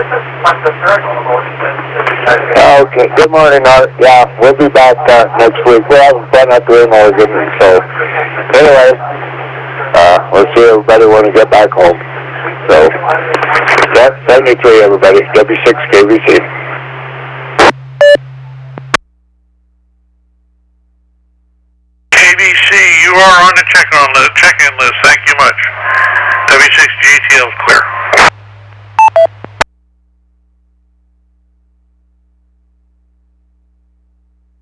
Okay, good morning, Art. Yeah, we'll be back next week. We haven't been up here in Oregon, so anyway, we'll see everybody when we get back home. So, yeah, 73, everybody. W6 KBC. KBC, you are on the check-in list. Thank you much. W6 GTL is clear.